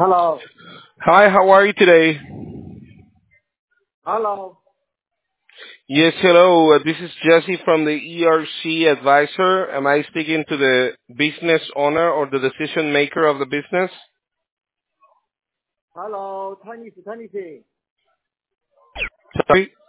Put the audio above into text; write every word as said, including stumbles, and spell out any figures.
Hello. Hi, how are you today? Hello. Yes, hello. Uh, this is Jesse from the E R C Advisor. Am I speaking to the business owner or the decision maker of the business? Hello. Chinese, Chinese. Sorry?